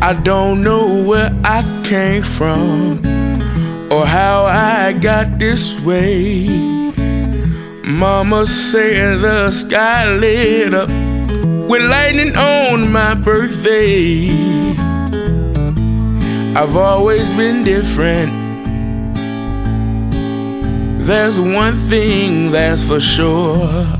I don't know where I came from or how I got this way. Mama said the sky lit up with lightning on my birthday. I've always been different. There's one thing that's for sure.